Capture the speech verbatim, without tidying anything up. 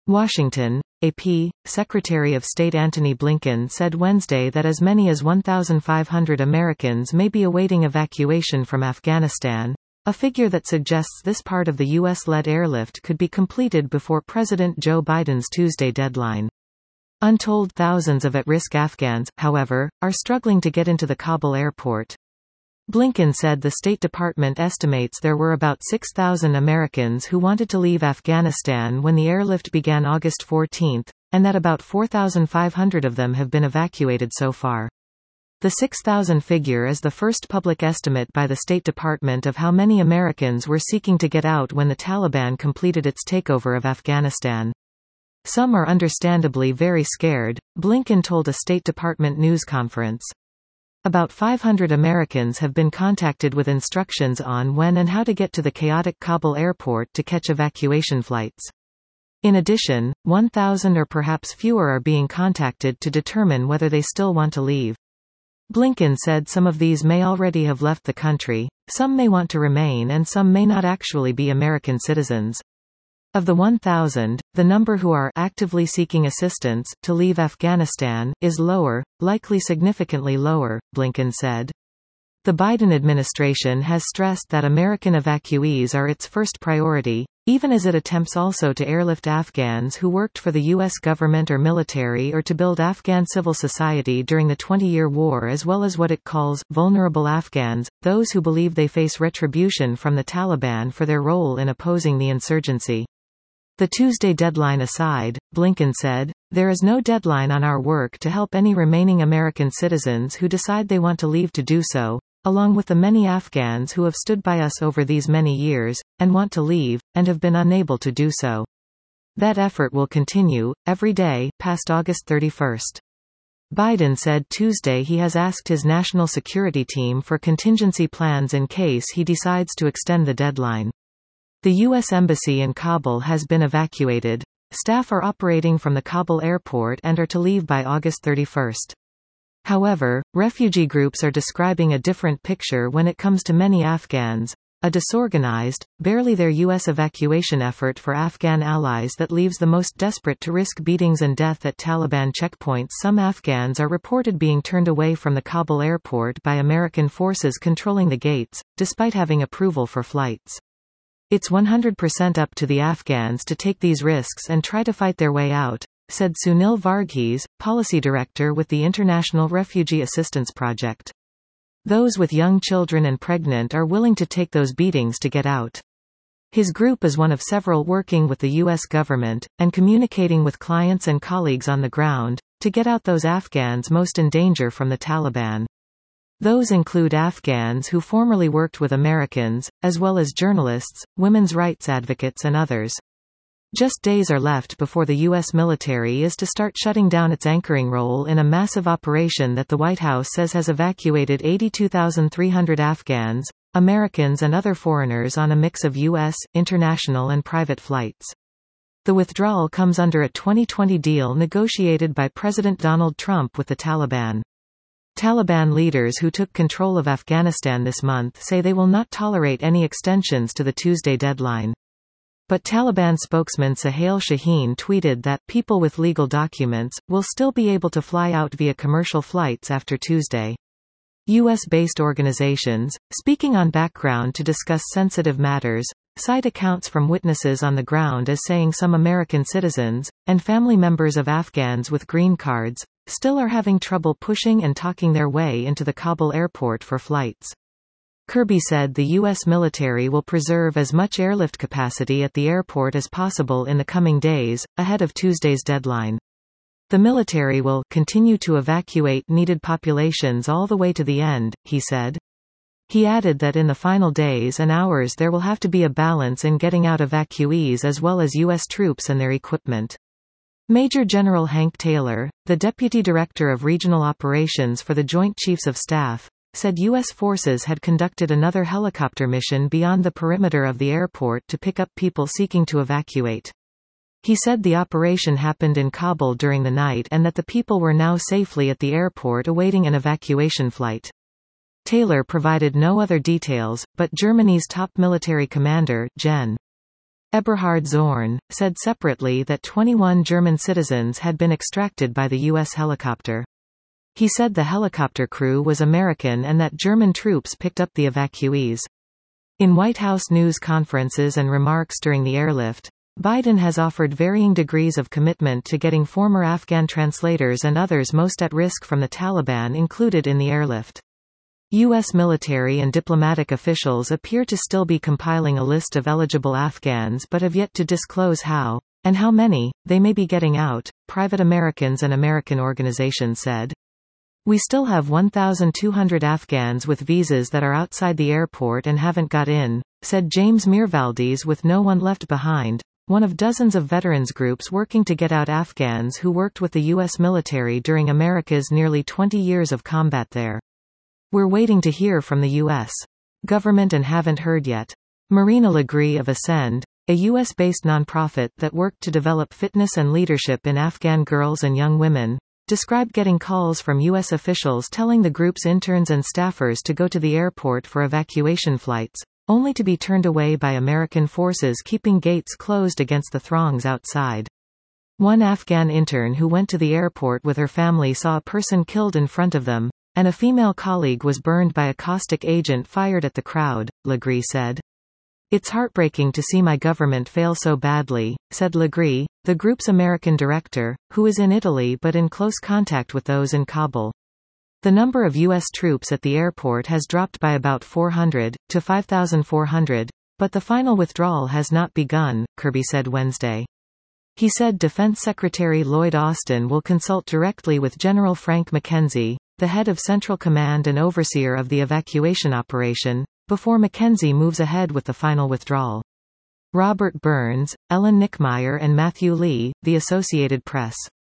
Washington, A P. Secretary of State Antony Blinken said Wednesday that as many as one thousand five hundred Americans may be awaiting evacuation from Afghanistan, a figure that suggests this part of the U S-led airlift could be completed before President Joe Biden's Tuesday deadline. Untold thousands of at-risk Afghans, however, are struggling to get into the Kabul airport. Blinken said the State Department estimates there were about six thousand Americans who wanted to leave Afghanistan when the airlift began August fourteenth, and that about four thousand five hundred of them have been evacuated so far. The six thousand figure is the first public estimate by the State Department of how many Americans were seeking to get out when the Taliban completed its takeover of Afghanistan. Some are understandably very scared, Blinken told a State Department news conference. About five hundred Americans have been contacted with instructions on when and how to get to the chaotic Kabul airport to catch evacuation flights. In addition, one thousand or perhaps fewer are being contacted to determine whether they still want to leave. Blinken said some of these may already have left the country, some may want to remain, and some may not actually be American citizens. Of the one thousand, the number who are actively seeking assistance to leave Afghanistan is lower, likely significantly lower, Blinken said. The Biden administration has stressed that American evacuees are its first priority, even as it attempts also to airlift Afghans who worked for the U S government or military or to build Afghan civil society during the twenty-year war, as well as what it calls vulnerable Afghans, those who believe they face retribution from the Taliban for their role in opposing the insurgency. The Tuesday deadline aside, Blinken said, "There is no deadline on our work to help any remaining American citizens who decide they want to leave to do so, along with the many Afghans who have stood by us over these many years, and want to leave, and have been unable to do so. That effort will continue, every day, past August thirty-first. Biden said Tuesday he has asked his national security team for contingency plans in case he decides to extend the deadline. The U S Embassy in Kabul has been evacuated. Staff are operating from the Kabul airport and are to leave by August thirty-first. However, refugee groups are describing a different picture when it comes to many Afghans, a disorganized, barely there U S evacuation effort for Afghan allies that leaves the most desperate to risk beatings and death at Taliban checkpoints. Some Afghans are reported being turned away from the Kabul airport by American forces controlling the gates, despite having approval for flights. It's one hundred percent up to the Afghans to take these risks and try to fight their way out, said Sunil Varghese, policy director with the International Refugee Assistance Project. Those with young children and pregnant are willing to take those beatings to get out. His group is one of several working with the U S government, and communicating with clients and colleagues on the ground, to get out those Afghans most in danger from the Taliban. Those include Afghans who formerly worked with Americans, as well as journalists, women's rights advocates and others. Just days are left before the U S military is to start shutting down its anchoring role in a massive operation that the White House says has evacuated eighty-two thousand three hundred Afghans, Americans and other foreigners on a mix of U S, international and private flights. The withdrawal comes under a twenty twenty deal negotiated by President Donald Trump with the Taliban. Taliban leaders who took control of Afghanistan this month say they will not tolerate any extensions to the Tuesday deadline. But Taliban spokesman Suhail Shaheen tweeted that people with legal documents will still be able to fly out via commercial flights after Tuesday. U S-based organizations, speaking on background to discuss sensitive matters, cite accounts from witnesses on the ground as saying some American citizens, and family members of Afghans with green cards, still are having trouble pushing and talking their way into the Kabul airport for flights. Kirby said the U S military will preserve as much airlift capacity at the airport as possible in the coming days, ahead of Tuesday's deadline. The military will continue to evacuate needed populations all the way to the end, he said. He added that in the final days and hours there will have to be a balance in getting out evacuees as well as U S troops and their equipment. Major General Hank Taylor, the Deputy Director of Regional Operations for the Joint Chiefs of Staff, said U S forces had conducted another helicopter mission beyond the perimeter of the airport to pick up people seeking to evacuate. He said the operation happened in Kabul during the night and that the people were now safely at the airport awaiting an evacuation flight. Taylor provided no other details, but Germany's top military commander, Gen. Eberhard Zorn, said separately that twenty-one German citizens had been extracted by the U S helicopter. He said the helicopter crew was American and that German troops picked up the evacuees. In White House news conferences and remarks during the airlift, Biden has offered varying degrees of commitment to getting former Afghan translators and others most at risk from the Taliban included in the airlift. U S military and diplomatic officials appear to still be compiling a list of eligible Afghans but have yet to disclose how, and how many, they may be getting out, private Americans and American organizations said. We still have one thousand two hundred Afghans with visas that are outside the airport and haven't got in, said James Mirvaldes with No One Left Behind, one of dozens of veterans groups working to get out Afghans who worked with the U S military during America's nearly twenty years of combat there. We're waiting to hear from the U S government and haven't heard yet. Marina Legree of Ascend, a U S-based nonprofit that worked to develop fitness and leadership in Afghan girls and young women, described getting calls from U S officials telling the group's interns and staffers to go to the airport for evacuation flights, only to be turned away by American forces keeping gates closed against the throngs outside. One Afghan intern who went to the airport with her family saw a person killed in front of them, and a female colleague was burned by a caustic agent fired at the crowd, Legree said. It's heartbreaking to see my government fail so badly, said Legree, the group's American director, who is in Italy but in close contact with those in Kabul. The number of U S troops at the airport has dropped by about four hundred, to five thousand four hundred, but the final withdrawal has not begun, Kirby said Wednesday. He said Defense Secretary Lloyd Austin will consult directly with General Frank McKenzie, the head of Central Command and overseer of the evacuation operation, before McKenzie moves ahead with the final withdrawal. Robert Burns, Ellen Nickmeyer and Matthew Lee, The Associated Press.